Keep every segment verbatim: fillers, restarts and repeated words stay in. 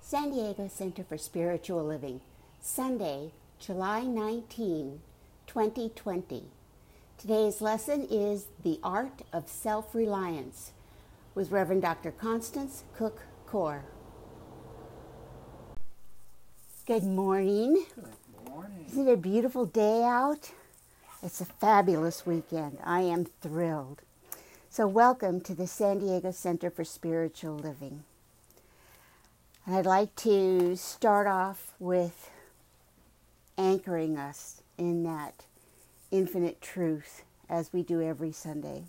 San Diego Center for Spiritual Living, Sunday, July nineteenth, twenty twenty. Today's lesson is The Art of Self-Reliance with Reverend Doctor Constance Cook Core. Good morning. Good morning. Isn't it a beautiful day out? It's a fabulous weekend. I am thrilled. So welcome to the San Diego Center for Spiritual Living. And I'd like to start off with anchoring us in that infinite truth as we do every Sunday.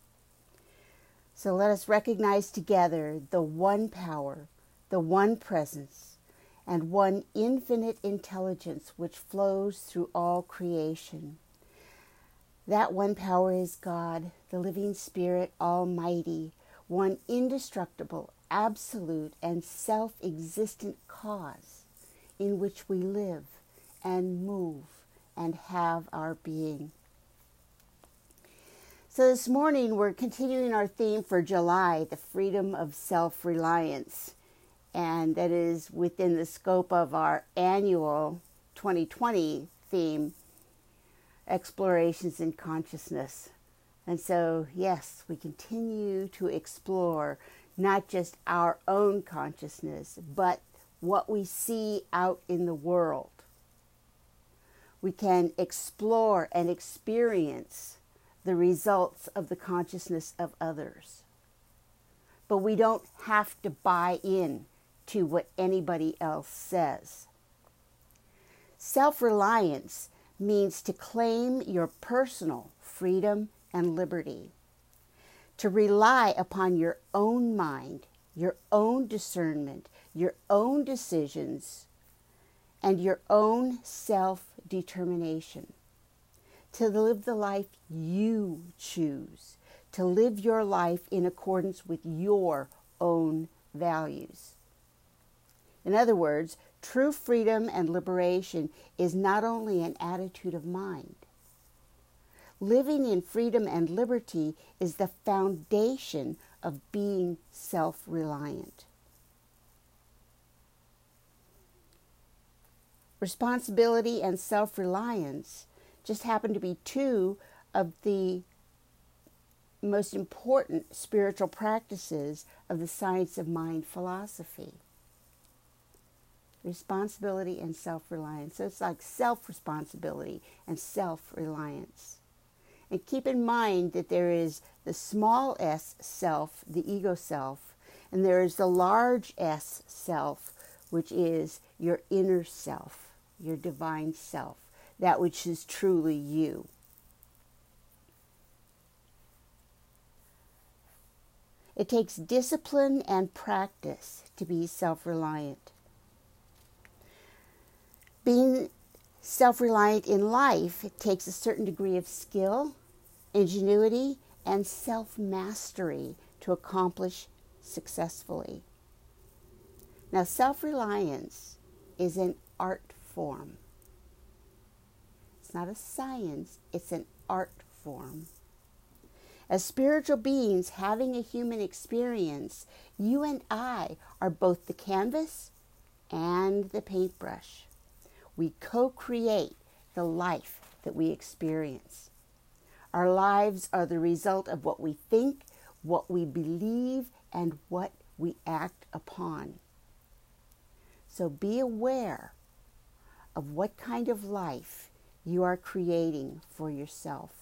So let us recognize together the one power, the one presence, and one infinite intelligence which flows through all creation. That one power is God, the living Spirit, Almighty, one indestructible, absolute, and self-existent cause in which we live and move and have our being. So this morning we're continuing our theme for July, the freedom of self-reliance. And that is within the scope of our annual twenty twenty theme, Explorations in Consciousness. And so, yes, we continue to explore not just our own consciousness, but what we see out in the world. We can explore and experience the results of the consciousness of others. But we don't have to buy in to what anybody else says. Self-reliance means to claim your personal freedom and liberty, to rely upon your own mind, your own discernment, your own decisions, and your own self-determination, to live the life you choose, to live your life in accordance with your own values. In other words, true freedom and liberation is not only an attitude of mind. Living in freedom and liberty is the foundation of being self-reliant. Responsibility and self-reliance just happen to be two of the most important spiritual practices of the science of mind philosophy. Responsibility and self-reliance. So it's like self-responsibility and self-reliance. And keep in mind that there is the small s self, the ego self, and there is the large S self, which is your inner self, your divine self, that which is truly you. It takes discipline and practice to be self-reliant. Being self-reliant in life, it takes a certain degree of skill, ingenuity, and self-mastery to accomplish successfully. Now, self-reliance is an art form. It's not a science, it's an art form. As spiritual beings having a human experience, you and I are both the canvas and the paintbrush. We co-create the life that we experience. Our lives are the result of what we think, what we believe, and what we act upon. So be aware of what kind of life you are creating for yourself.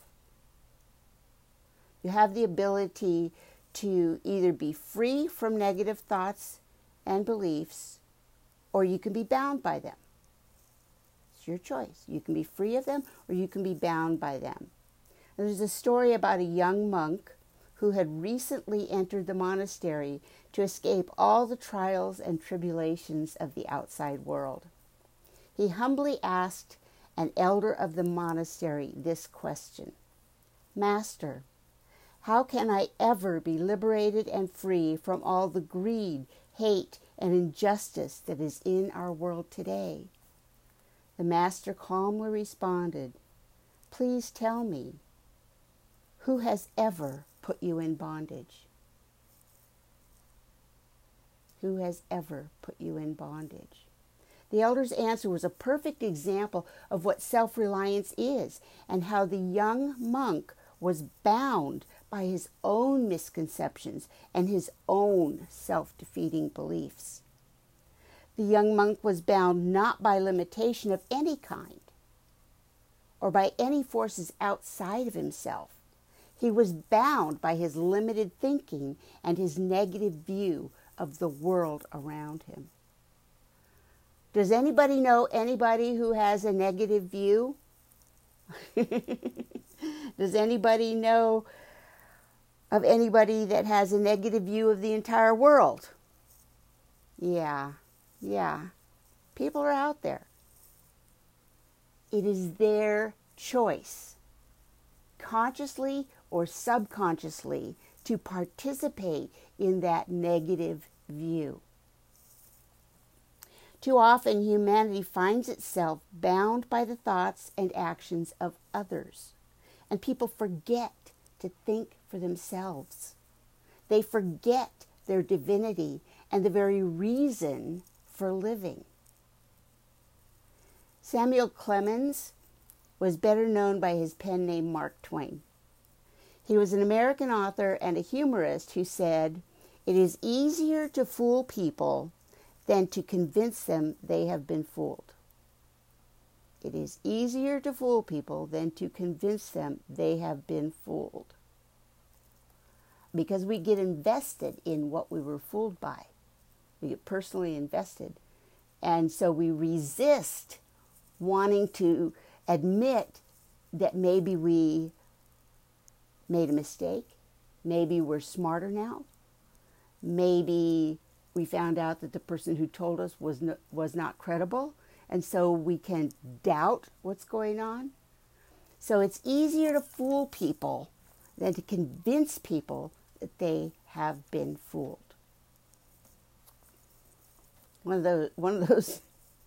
You have the ability to either be free from negative thoughts and beliefs, or you can be bound by them. It's your choice. You can be free of them, or you can be bound by them. And there's a story about a young monk who had recently entered the monastery to escape all the trials and tribulations of the outside world. He humbly asked an elder of the monastery this question: "Master, how can I ever be liberated and free from all the greed, hate, and injustice that is in our world today?" The master calmly responded, "Please tell me, who has ever put you in bondage?" who has ever put you in bondage? The elder's answer was a perfect example of what self-reliance is and how the young monk was bound by his own misconceptions and his own self-defeating beliefs. The young monk was bound not by limitation of any kind or by any forces outside of himself. He was bound by his limited thinking and his negative view of the world around him. Does anybody know anybody who has a negative view? Does anybody know of anybody that has a negative view of the entire world? Yeah, yeah. People are out there. It is their choice, consciously or subconsciously, to participate in that negative view. Too often, humanity finds itself bound by the thoughts and actions of others, and people forget to think for themselves. They forget their divinity and the very reason for living. Samuel Clemens was better known by his pen name Mark Twain. He was an American author and a humorist who said, "It is easier to fool people than to convince them they have been fooled." It is easier to fool people than to convince them they have been fooled. Because we get invested in what we were fooled by. We get personally invested. And so we resist wanting to admit that maybe we made a mistake. Maybe we're smarter now. Maybe we found out that the person who told us was no, was not credible, and so we can doubt what's going on. So it's easier to fool people than to convince people that they have been fooled. One of those, one of those,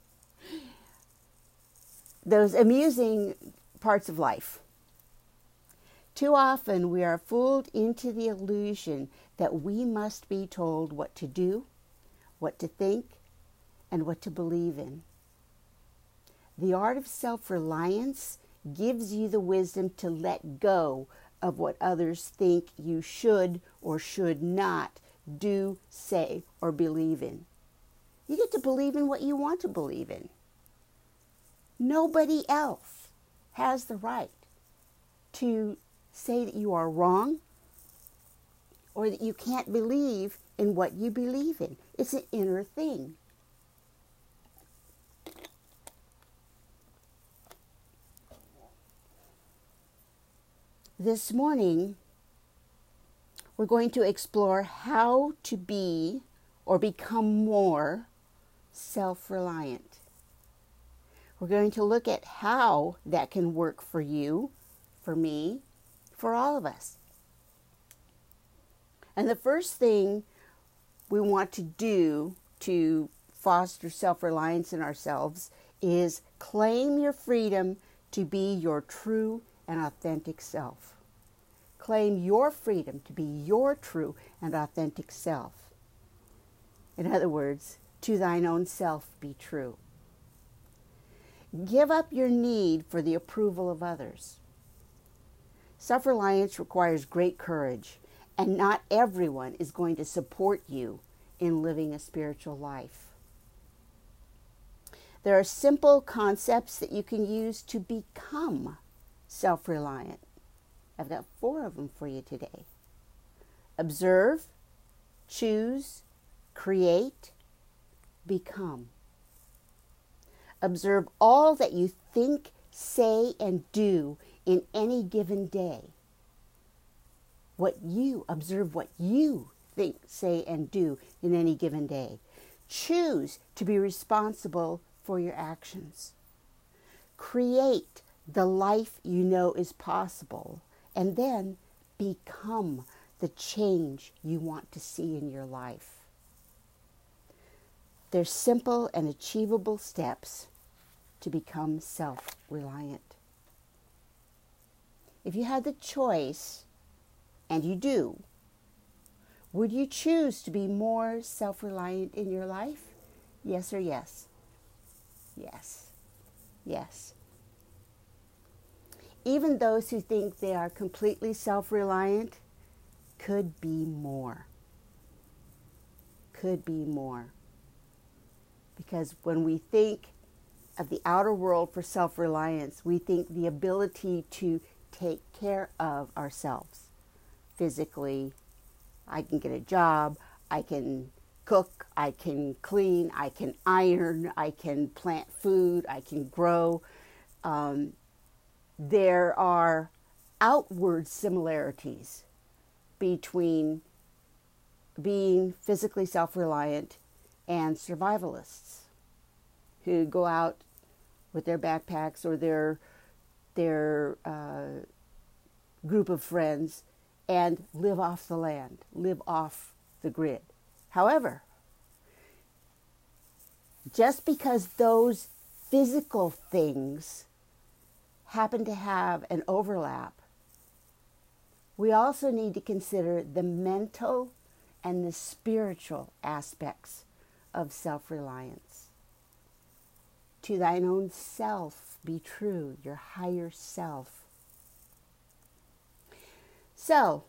those amusing parts of life. Too often we are fooled into the illusion that we must be told what to do, what to think, and what to believe in. The art of self-reliance gives you the wisdom to let go of what others think you should or should not do, say, or believe in. You get to believe in what you want to believe in. Nobody else has the right to say that you are wrong or that you can't believe in what you believe in. It's an inner thing. This morning, we're going to explore how to be or become more self-reliant. We're going to look at how that can work for you, for me, for all of us. And the first thing we want to do to foster self-reliance in ourselves is claim your freedom to be your true and authentic self. Claim your freedom to be your true and authentic self. In other words, to thine own self be true. Give up your need for the approval of others. Self-reliance requires great courage, and not everyone is going to support you in living a spiritual life. There are simple concepts that you can use to become self-reliant. I've got four of them for you today. Observe, choose, create, become. Observe all that you think, say, and do in any given day. What you, observe what you think, say, and do in any given day. Choose to be responsible for your actions. Create the life you know is possible, and then become the change you want to see in your life. They're simple and achievable steps to become self-reliant. If you had the choice, and you do, Would you choose to be more self-reliant in your life? Yes or yes? Yes. Yes. Even those who think they are completely self-reliant could be more. Could be more. Because when we think of the outer world for self-reliance, we think the ability to take care of ourselves physically. I can get a job, I can cook, I can clean, I can iron, I can plant food, I can grow. Um, there are outward similarities between being physically self-reliant and survivalists who go out with their backpacks or their their uh, group of friends and live off the land, live off the grid. However, just because those physical things happen to have an overlap, we also need to consider the mental and the spiritual aspects of self-reliance. To thine own self be true, your higher self. So,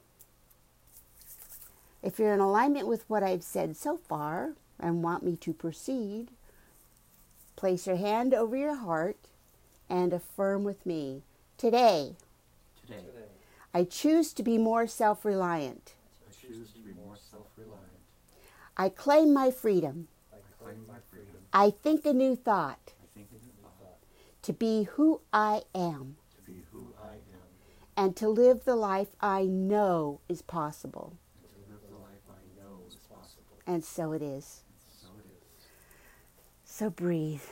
if you're in alignment with what I've said so far and want me to proceed, place your hand over your heart and affirm with me. Today, Today, I choose to be more self-reliant. I choose to be more self-reliant. I claim my freedom. I claim my freedom. I think a new thought I think a new thought to be who I am to be who I am and to live the life I know is possible. and to live the life I know is possible. And so it is. So it is. So breathe.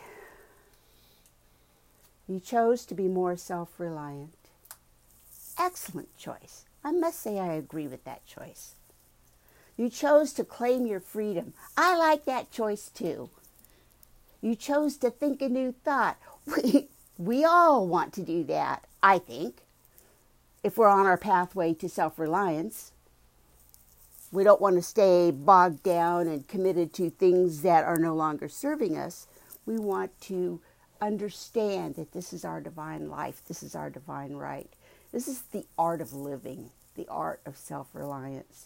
You chose to be more self-reliant. Excellent choice. I must say I agree with that choice. You chose to claim your freedom. I like that choice too. You chose to think a new thought. We, we all want to do that, I think, if we're on our pathway to self-reliance. We don't want to stay bogged down and committed to things that are no longer serving us. We want to understand that this is our divine life. This is our divine right. This is the art of living, the art of self-reliance.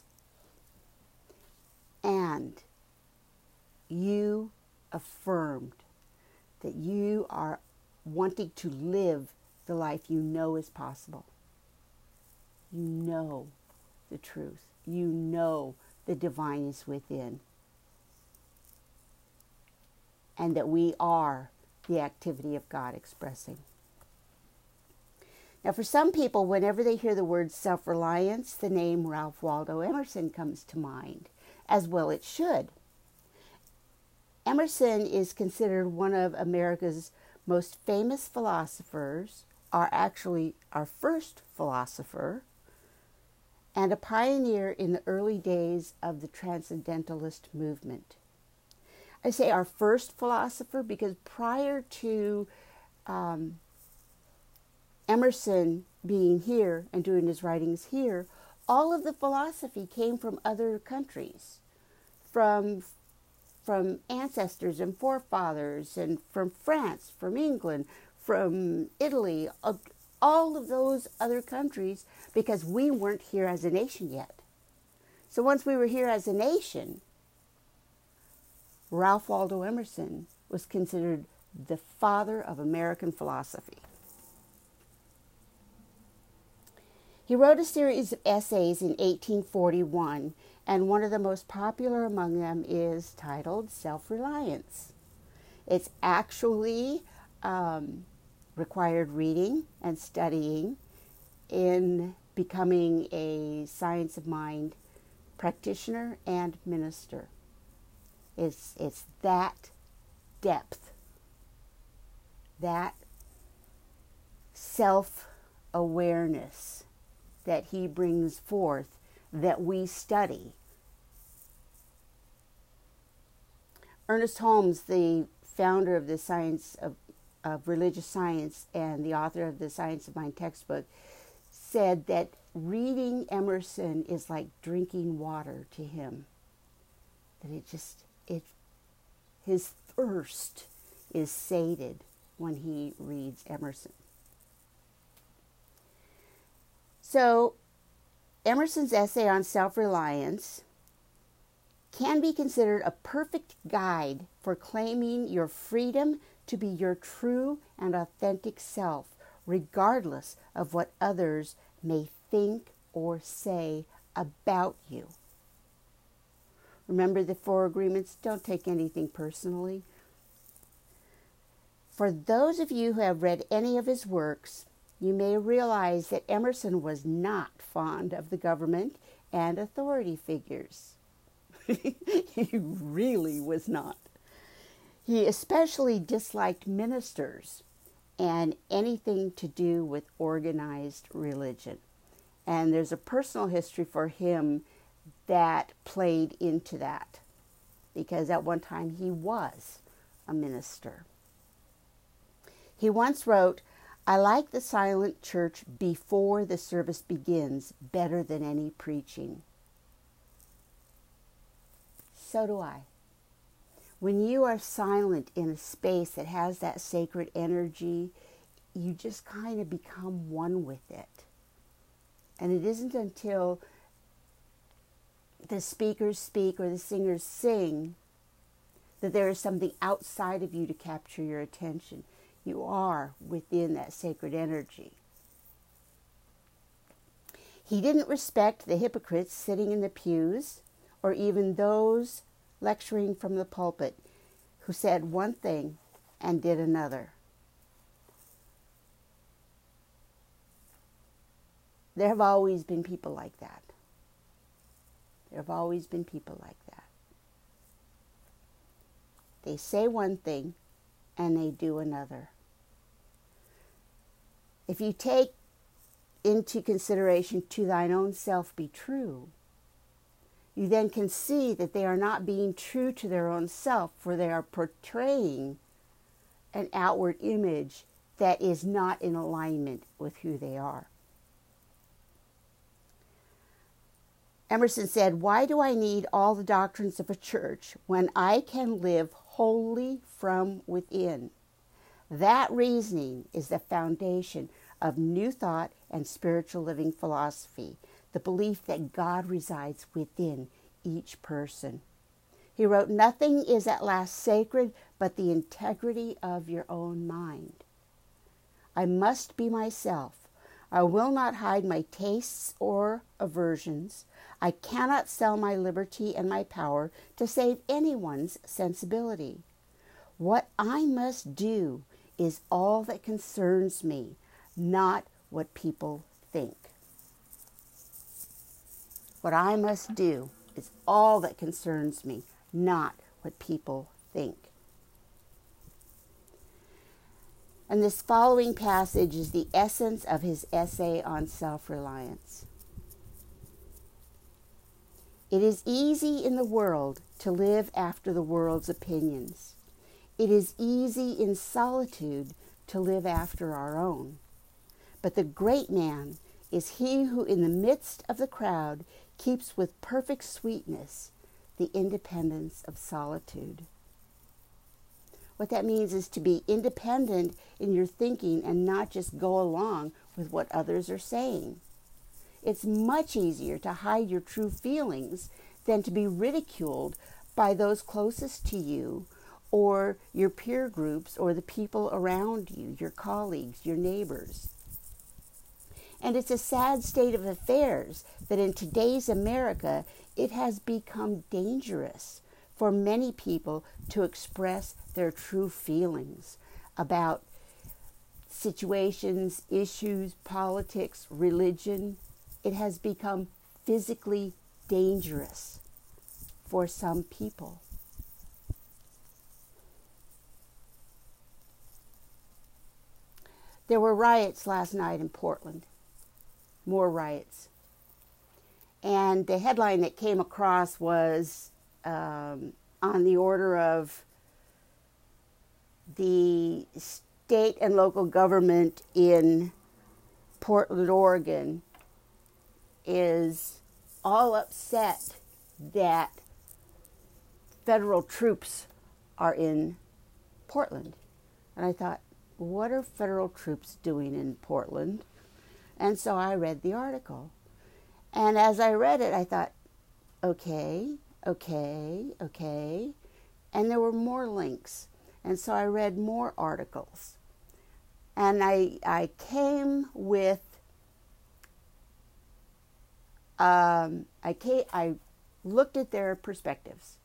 And you affirmed that you are wanting to live the life you know is possible. You know the truth. You know the divine is within. And that we are the activity of God expressing. Now, for some people, whenever they hear the word self-reliance, the name Ralph Waldo Emerson comes to mind, as well it should. Emerson is considered one of America's most famous philosophers, are actually our first philosopher, and a pioneer in the early days of the Transcendentalist movement. I say our first philosopher because prior to um, Emerson being here and doing his writings here, all of the philosophy came from other countries, from from ancestors and forefathers, and from France, from England, from Italy, all of those other countries, because we weren't here as a nation yet. So once we were here as a nation, Ralph Waldo Emerson was considered the father of American philosophy. He wrote a series of essays in eighteen forty-one, and one of the most popular among them is titled Self-Reliance. It's actually um, required reading and studying in becoming a science of mind practitioner and minister. It's, it's that depth, that self-awareness that he brings forth that we study. Ernest Holmes, the founder of the Science of, of Religious Science and the author of the Science of Mind textbook, said that reading Emerson is like drinking water to him. That it just, it, his thirst is sated when he reads Emerson. So, Emerson's essay on self-reliance can be considered a perfect guide for claiming your freedom to be your true and authentic self, regardless of what others may think or say about you. Remember the four agreements? Don't take anything personally. For those of you who have read any of his works, you may realize that Emerson was not fond of the government and authority figures. He really was not. He especially disliked ministers and anything to do with organized religion. And there's a personal history for him that played into that, because at one time he was a minister. He once wrote, "I like the silent church before the service begins better than any preaching." So do I. When you are silent in a space that has that sacred energy, you just kind of become one with it. And it isn't until the speakers speak or the singers sing that there is something outside of you to capture your attention. You are within that sacred energy. He didn't respect the hypocrites sitting in the pews or even those lecturing from the pulpit who said one thing and did another. There have always been people like that. There have always been people like that. They say one thing and they do another. If you take into consideration "to thine own self be true," you then can see that they are not being true to their own self, for they are portraying an outward image that is not in alignment with who they are. Emerson said, "Why do I need all the doctrines of a church when I can live wholly from within?" That reasoning is the foundation of New Thought and spiritual living philosophy, the belief that God resides within each person. He wrote, "Nothing is at last sacred but the integrity of your own mind. I must be myself. I will not hide my tastes or aversions. I cannot sell my liberty and my power to save anyone's sensibility. What I must do is all that concerns me, not what people think. What I must do is all that concerns me, not what people think." And this following passage is the essence of his essay on self-reliance. "It is easy in the world to live after the world's opinions. It is easy in solitude to live after our own. But the great man is he who in the midst of the crowd keeps with perfect sweetness the independence of solitude." What that means is to be independent in your thinking and not just go along with what others are saying. It's much easier to hide your true feelings than to be ridiculed by those closest to you or your peer groups or the people around you, your colleagues, your neighbors. And it's a sad state of affairs that in today's America, it has become dangerous for many people to express their true feelings about situations, issues, politics, religion. It has become physically dangerous for some people. There were riots last night in Portland. More riots. And the headline that came across was um, on the order of the state and local government in Portland, Oregon, is all upset that federal troops are in Portland. And I thought, what are federal troops doing in Portland? And so I read the article. And as I read it, I thought, okay, okay, okay. And there were more links. And so I read more articles. And I, I came with, um, I, came, I looked at their perspectives.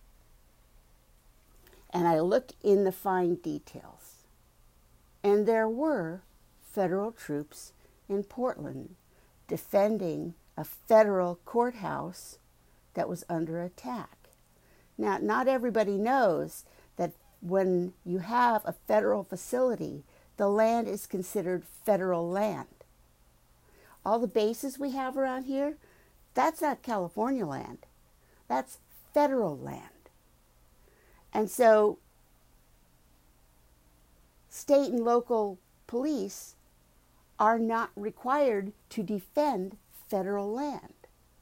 And I looked in the fine details. And there were federal troops in Portland defending a federal courthouse that was under attack. Now, not everybody knows that when you have a federal facility, the land is considered federal land. All the bases we have around here, that's not California land. That's federal land. And so state and local police are not required to defend federal land.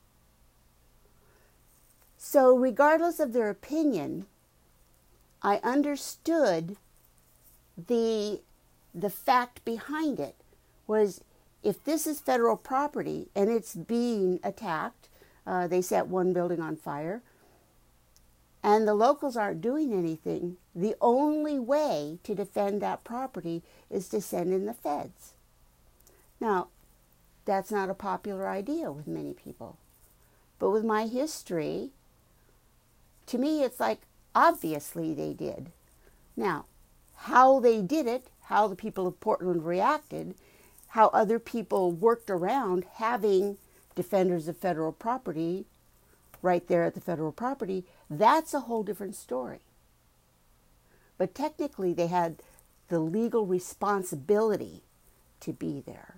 So regardless of their opinion, I understood the, the fact behind it was if this is federal property and it's being attacked, uh, they set one building on fire, and the locals aren't doing anything, the only way to defend that property is to send in the feds. Now, that's not a popular idea with many people. But with my history, to me, it's like, obviously they did. Now, how they did it, how the people of Portland reacted, how other people worked around having defenders of federal property right there at the federal property, that's a whole different story. But technically, they had the legal responsibility to be there.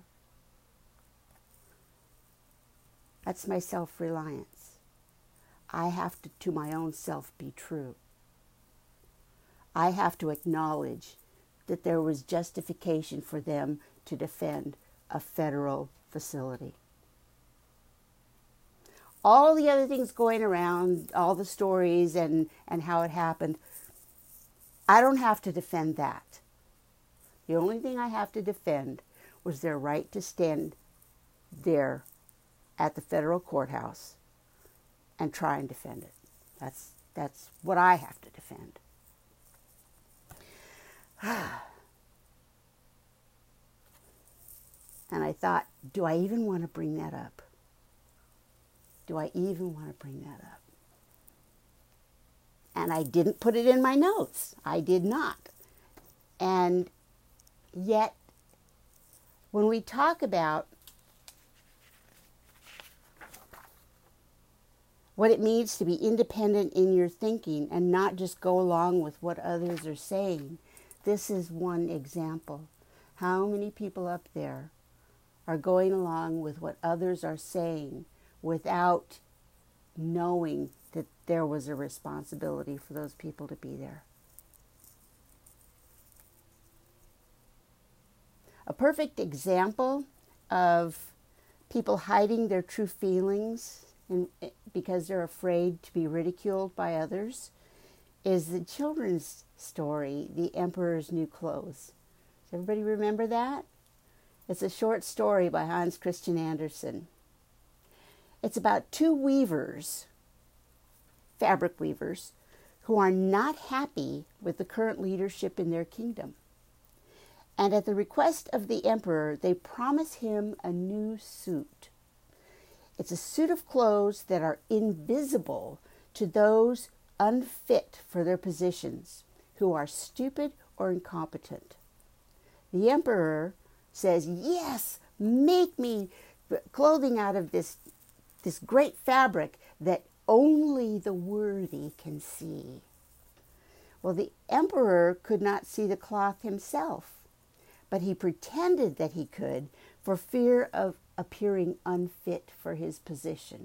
That's my self-reliance. I have to, to my own self, be true. I have to acknowledge that there was justification for them to defend a federal facility. All the other things going around, all the stories and, and how it happened, I don't have to defend that. The only thing I have to defend was their right to stand there at the federal courthouse and try and defend it. That's, that's what I have to defend. And I thought, do I even want to bring that up? Do I even want to bring that up? And I didn't put it in my notes. I did not. And yet, when we talk about what it means to be independent in your thinking and not just go along with what others are saying, this is one example. How many people up there are going along with what others are saying without knowing that there was a responsibility for those people to be there? A perfect example of people hiding their true feelings and because they're afraid to be ridiculed by others is the children's story, The Emperor's New Clothes. Does everybody remember that? It's a short story by Hans Christian Andersen. It's about two weavers, fabric weavers, who are not happy with the current leadership in their kingdom. And at the request of the emperor, they promise him a new suit. It's a suit of clothes that are invisible to those unfit for their positions, who are stupid or incompetent. The emperor says, yes, make me clothing out of this, this great fabric that only the worthy can see. Well, the emperor could not see the cloth himself, but he pretended that he could for fear of appearing unfit for his position.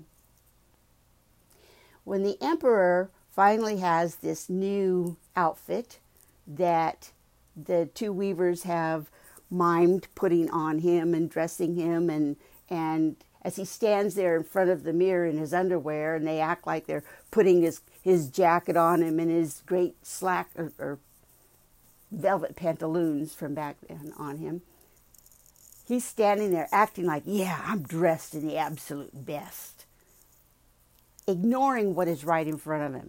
When the emperor finally has this new outfit that the two weavers have mimed putting on him and dressing him, and and as he stands there in front of the mirror in his underwear, and they act like they're putting his, his jacket on him and his great slack or, or velvet pantaloons from back then on him. He's standing there acting like, yeah, I'm dressed in the absolute best, ignoring what is right in front of him.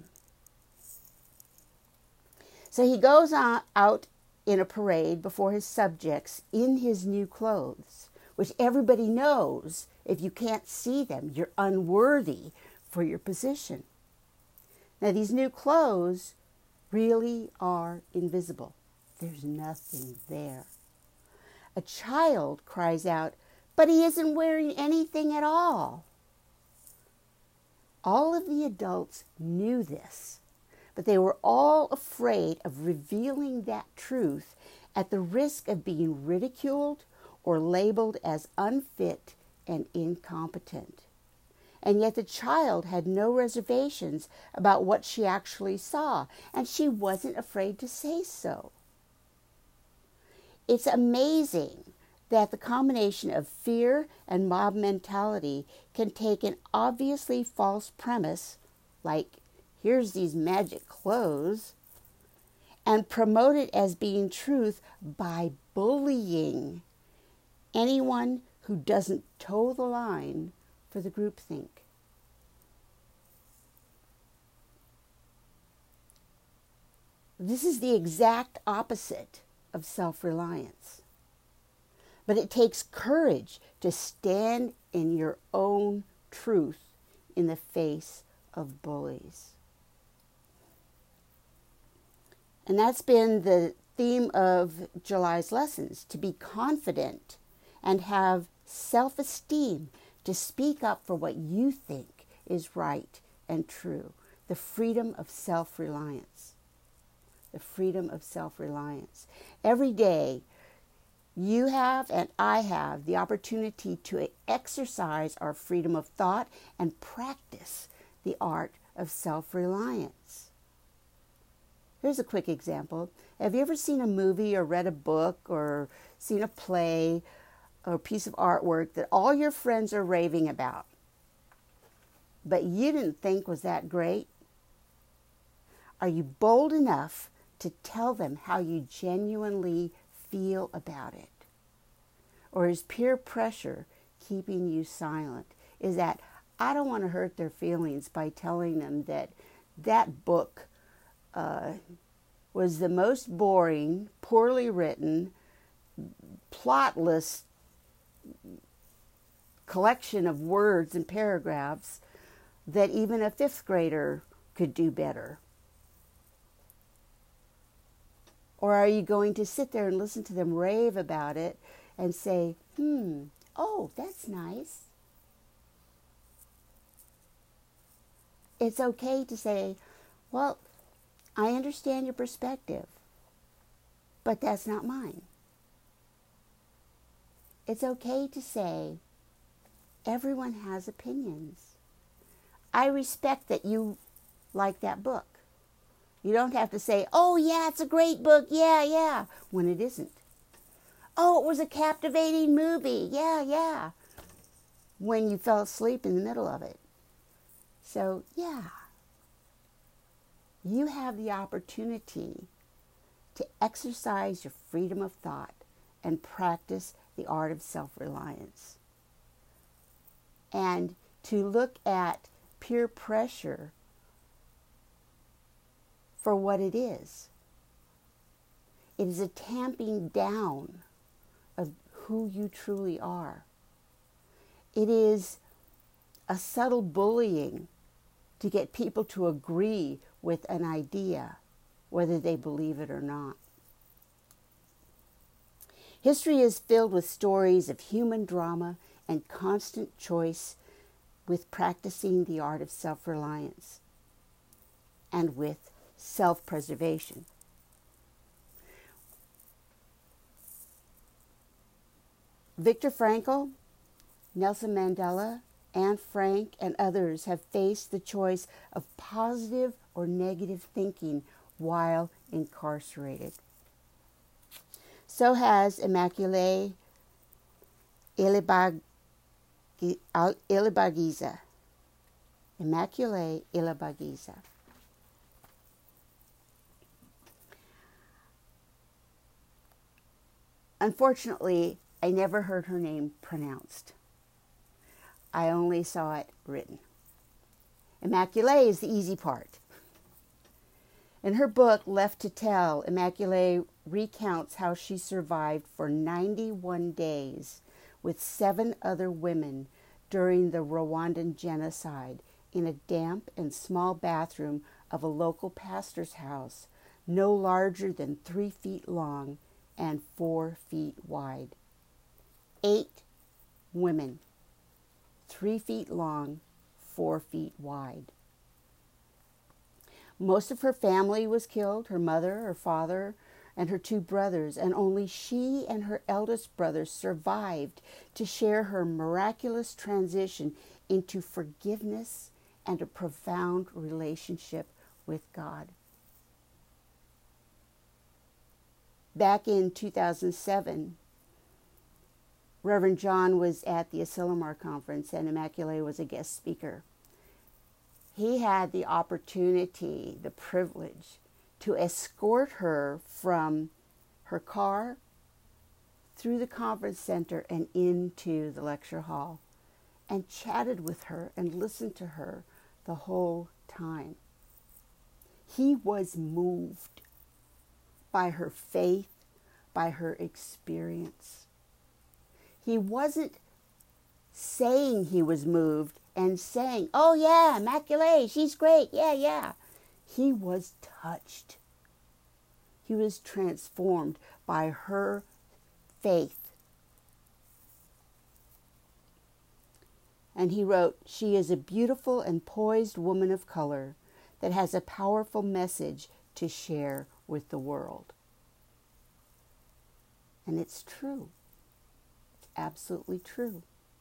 So he goes on, out in a parade before his subjects in his new clothes, which everybody knows if you can't see them, you're unworthy for your position. Now, these new clothes really are invisible. There's nothing there. A child cries out, but he isn't wearing anything at all. All of the adults knew this, but they were all afraid of revealing that truth at the risk of being ridiculed or labeled as unfit and incompetent. And yet the child had no reservations about what she actually saw, and she wasn't afraid to say so. It's amazing that the combination of fear and mob mentality can take an obviously false premise, like, here's these magic clothes, and promote it as being truth by bullying anyone who doesn't toe the line for the groupthink. This is the exact opposite of self-reliance. But it takes courage to stand in your own truth in the face of bullies. And that's been the theme of July's lessons, to be confident and have self-esteem to speak up for what you think is right and true. The freedom of self-reliance. The freedom of self-reliance. Every day, you have and I have the opportunity to exercise our freedom of thought and practice the art of self-reliance. Here's a quick example. Have you ever seen a movie or read a book or seen a play or a piece of artwork that all your friends are raving about, but you didn't think was that great? Are you bold enough to tell them how you genuinely feel about it? Or is peer pressure keeping you silent? Is that, I don't want to hurt their feelings by telling them that that book uh, was the most boring, poorly written, plotless collection of words and paragraphs that even a fifth grader could do better? Or are you going to sit there and listen to them rave about it and say, hmm, oh, that's nice? It's okay to say, well, I understand your perspective, but that's not mine. It's okay to say, everyone has opinions. I respect that you like that book. You don't have to say, oh yeah, it's a great book, yeah, yeah, when it isn't. Oh, it was a captivating movie, yeah, yeah, when you fell asleep in the middle of it. So, yeah, you have the opportunity to exercise your freedom of thought and practice the art of self-reliance. And to look at peer pressure for what it is. It is a tamping down of who you truly are. It is a subtle bullying to get people to agree with an idea, whether they believe it or not. History is filled with stories of human drama and constant choice with practicing the art of self-reliance and with self-preservation. Viktor Frankl, Nelson Mandela, Anne Frank, and others have faced the choice of positive or negative thinking while incarcerated. So has Immaculée Ilibagiza. Immaculée Ilibagiza. Unfortunately, I never heard her name pronounced. I only saw it written. Immaculée is the easy part. In her book, Left to Tell, Immaculée recounts how she survived for ninety-one days with seven other women during the Rwandan genocide in a damp and small bathroom of a local pastor's house, no larger than three feet long and four feet wide. Eight women, three feet long, four feet wide. Most of her family was killed, her mother, her father, and her two brothers, and only she and her eldest brother survived to share her miraculous transition into forgiveness and a profound relationship with God. Back in two thousand seven, Reverend John was at the Asilomar conference and Immaculée was a guest speaker. He had the opportunity, the privilege, to escort her from her car through the conference center and into the lecture hall and chatted with her and listened to her the whole time. He was moved by her faith, by her experience. He wasn't saying he was moved and saying, oh yeah, Immaculée, she's great, yeah, yeah. He was touched. He was transformed by her faith. And he wrote, she is a beautiful and poised woman of color that has a powerful message to share with the world. And it's true. It's absolutely true.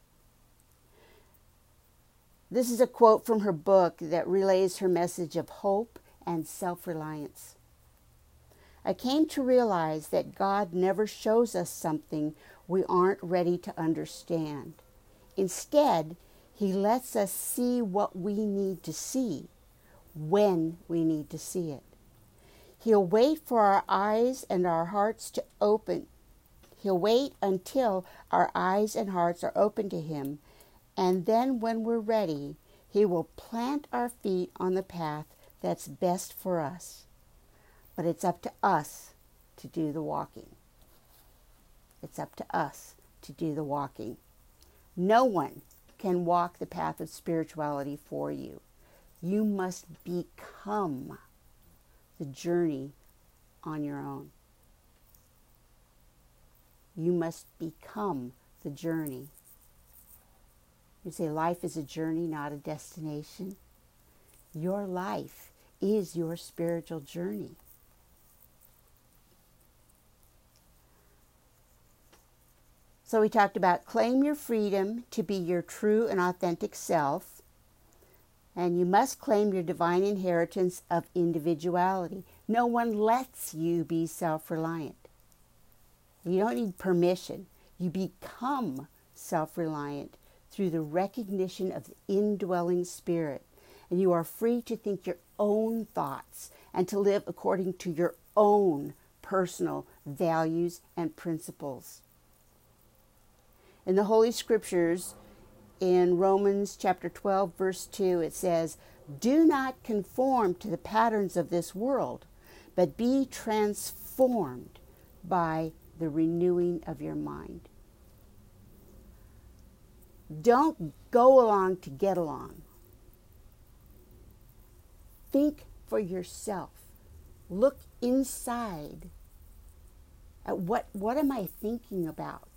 This is a quote from her book that relays her message of hope and self-reliance. I came to realize that God never shows us something we aren't ready to understand. Instead, He lets us see what we need to see when we need to see it. He'll wait for our eyes and our hearts to open. He'll wait until our eyes and hearts are open to Him. And then when we're ready, He will plant our feet on the path that's best for us. But it's up to us to do the walking. It's up to us to do the walking. No one can walk the path of spirituality for you. You must become the journey on your own. You must become the journey. You say life is a journey, not a destination. Your life is your spiritual journey. So we talked about claim your freedom to be your true and authentic self. And you must claim your divine inheritance of individuality. No one lets you be self-reliant. You don't need permission. You become self-reliant through the recognition of the indwelling Spirit. And you are free to think your own thoughts and to live according to your own personal values and principles. In the Holy Scriptures, in Romans chapter twelve, verse two, it says, do not conform to the patterns of this world, but be transformed by the renewing of your mind. Don't go along to get along. Think for yourself. Look inside at what, what am I thinking about?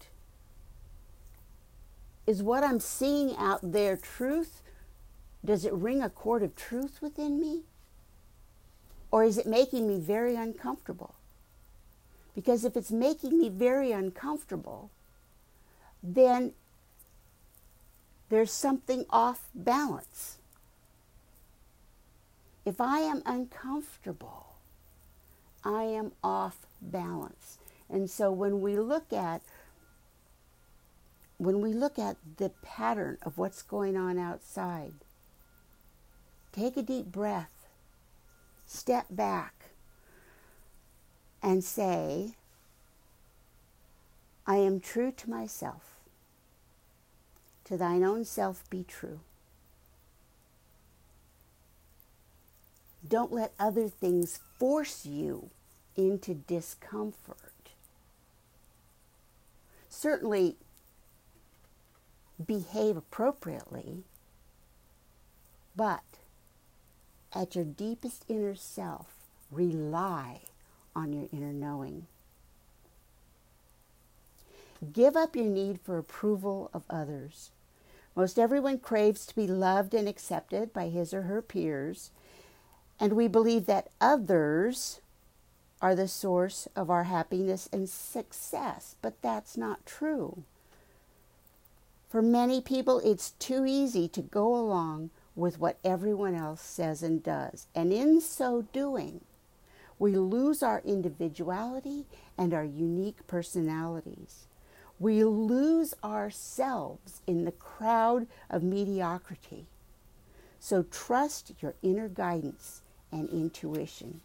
Is what I'm seeing out there truth? Does it ring a chord of truth within me? Or is it making me very uncomfortable? Because if it's making me very uncomfortable, then there's something off balance. If I am uncomfortable, I am off balance. And so when we look at when we look at the pattern of what's going on outside, take a deep breath, step back, and say, I am true to myself. To thine own self be true. Don't let other things force you into discomfort. Certainly, behave appropriately, but at your deepest inner self, rely on your inner knowing. Give up your need for approval of others. Most everyone craves to be loved and accepted by his or her peers, and we believe that others are the source of our happiness and success, but that's not true. For many people, it's too easy to go along with what everyone else says and does, and in so doing, we lose our individuality and our unique personalities. We lose ourselves in the crowd of mediocrity. So trust your inner guidance and intuition.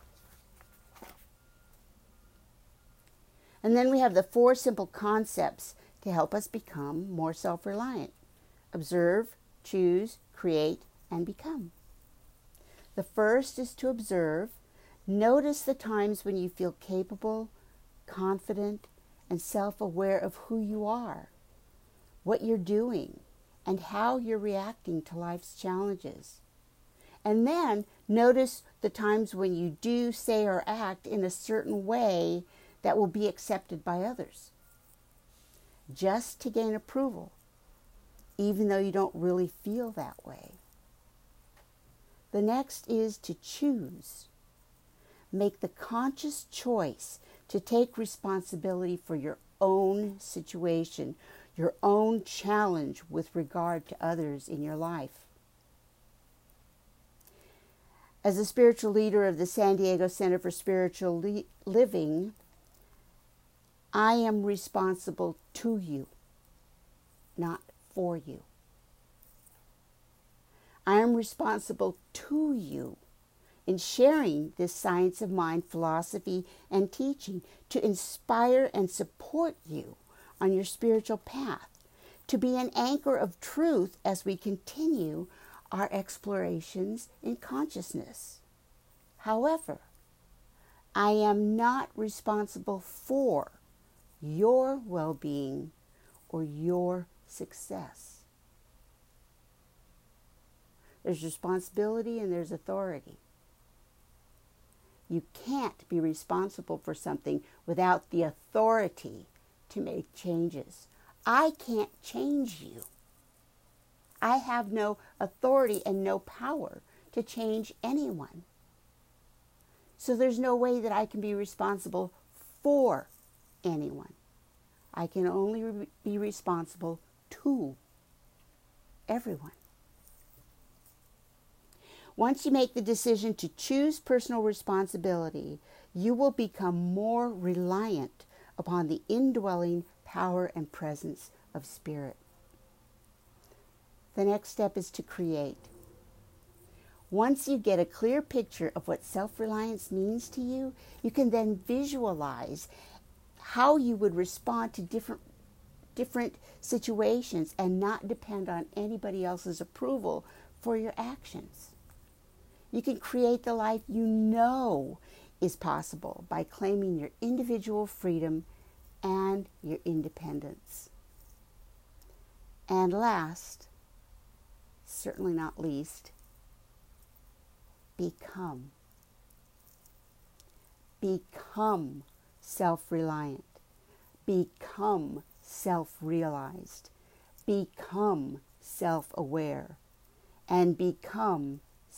And then we have the four simple concepts to help us become more self-reliant. Observe, choose, create, and become. The first is to observe. Notice the times when you feel capable, confident, and self-aware of who you are, what you're doing, and how you're reacting to life's challenges. And then notice the times when you do, say, or act in a certain way that will be accepted by others, just to gain approval, even though you don't really feel that way. The next is to choose. Make the conscious choice to take responsibility for your own situation, your own challenge with regard to others in your life. As a spiritual leader of the San Diego Center for Spiritual Le- Living, I am responsible to you, not for you. I am responsible to you in sharing this science of mind philosophy and teaching to inspire and support you on your spiritual path, to be an anchor of truth as we continue our explorations in consciousness. However, I am not responsible for your well-being or your success. There's responsibility and there's authority. You can't be responsible for something without the authority to make changes. I can't change you. I have no authority and no power to change anyone. So there's no way that I can be responsible for anyone. I can only re- be responsible to everyone. Once you make the decision to choose personal responsibility, you will become more reliant upon the indwelling power and presence of Spirit. The next step is to create. Once you get a clear picture of what self-reliance means to you, you can then visualize how you would respond to different different situations and not depend on anybody else's approval for your actions. You can create the life you know is possible by claiming your individual freedom and your independence. And last, certainly not least, become. Become self-reliant. Become self-realized. Become self-aware. And become